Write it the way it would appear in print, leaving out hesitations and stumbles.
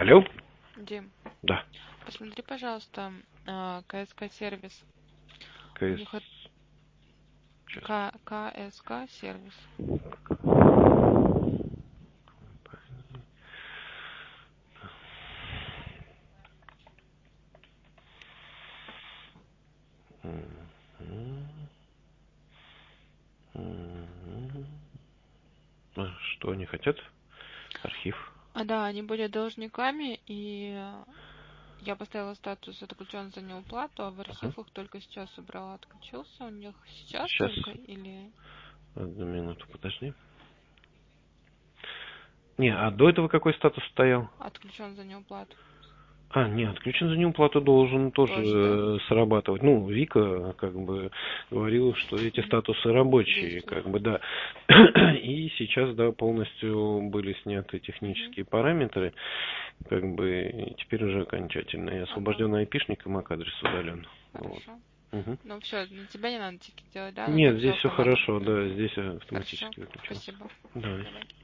Алло? Дим, Да. посмотри, пожалуйста, КСК сервис. У КС... них Сейчас. КСК сервис. Что они хотят? Архив. Да, они были должниками, и я поставила статус отключен за неуплату, а в Ага. архив их только сейчас убрала. Отключился у них сейчас Сейчас. только или Одну минуту, подожди. Не, а до этого какой статус стоял? отключен за неуплату? Не, отключен за неуплату должен Тоже, да? тоже срабатывать. Ну, Вика как бы говорила, что эти статусы рабочие, Действует. как бы, да. И сейчас, да, полностью были сняты Мгм. технические параметры, как бы, и теперь уже окончательно. И Ага, освобожден айпишник, и MAC-адрес удален. Вот. хорошо. Мгм. Ну все, на тебя не надо тики делать, да? Ну Нет, там все здесь все автоматом. хорошо, да, Мгм. здесь Хорошо, автоматически выключился. спасибо. Давай. Давай.